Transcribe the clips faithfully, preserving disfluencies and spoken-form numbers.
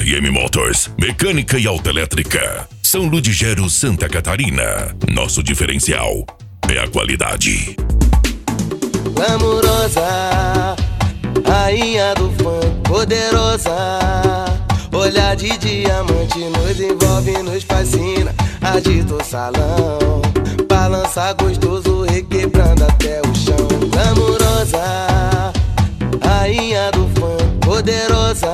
R M Motors, mecânica e autoelétrica. São Ludgero, Santa Catarina. Nosso diferencial é a qualidade. Glamurosa, rainha do funk, poderosa. Olhar de diamante nos envolve, nos fascina. Agita o salão, balança gostoso, requebrando até o chão. Glamurosa, rainha do funk, poderosa.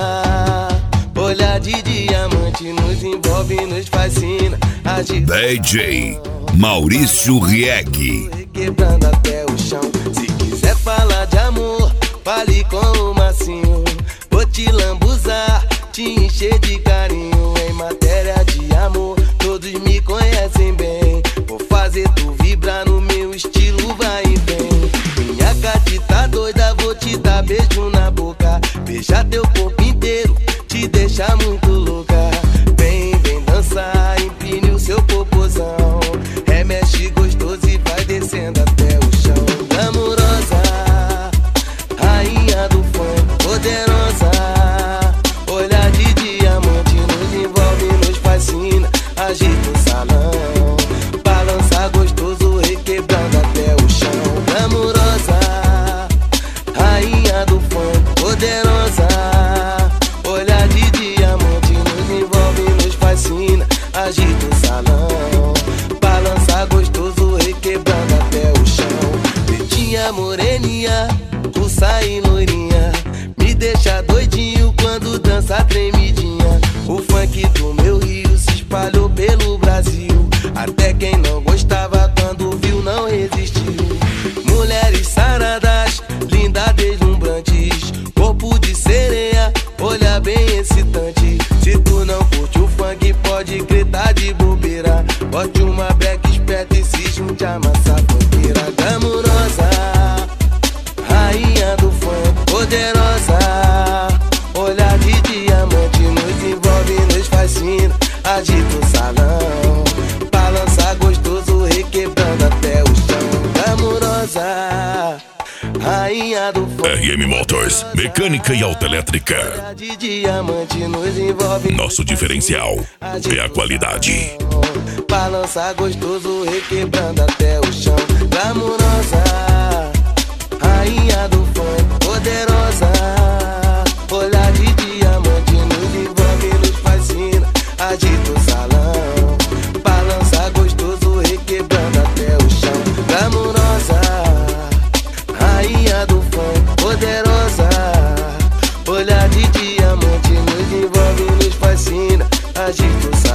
Olhar de diamante nos envolve, nos fascina. Agita D J Maurício Rieg, requebrando até o chão. Se quiser falar de amor, fale com o Massinho. Vou te lambuzar, te encher de carinho. Em matéria de amor, todos me conhecem bem. Vou fazer tu vibrar no meu estilo, vai e vem. Minha gatita doida, vou te dar beijo na boca. Beijar teu corpo inteiro, te deixar muito louca. Vem, vem dançar, empine o seu popozão. Remexe gostoso e vai descendo até o chão. Glamurosa, rainha do funk, poderosa. Olhar de diamante nos envolve, nos fascina. Agita o salão, balança gostoso, requebrando até o chão. Glamurosa, rainha do funk, poderosa. Olhar de diamante nos envolve, nos fascina. Agita o salão, balança gostoso, requebrando até o chão. Pretinha, moreninha, pulsa e loirinha, me deixa doidinho quando dança tremidinha. O funk do meu Rio se espalhou pelo Brasil. Até quem não gostava quando viu não resistiu. Mulheres saradas, lindas, deslumbrantes, corpo de sereia, olha bem excitante. Se tu não curte o funk, pode gritar de bobeira. Bote uma break esperta e se junte a massa funkeira. Glamurosa, rainha do funk, poderosa. Olhar de diamante nos envolve, nos fascina. Agita o salão, balança gostoso, requebrando até o chão. Glamurosa, rainha do funk, R M Motors, mecânica e autoelétrica. olhar de diamante nos envolve. Nosso diferencial é a qualidade. Balança gostoso, requebrando até o chão. Glamurosa, rainha do funk, poderosa. Olhar de diamante nos envolve, nos fascina. Agita o salão, balança gostoso, requebrando até o chão. Glamurosa, rainha do funk, poderosa. Olhar de diamante nos envolve, nos fascina. Agita o salão.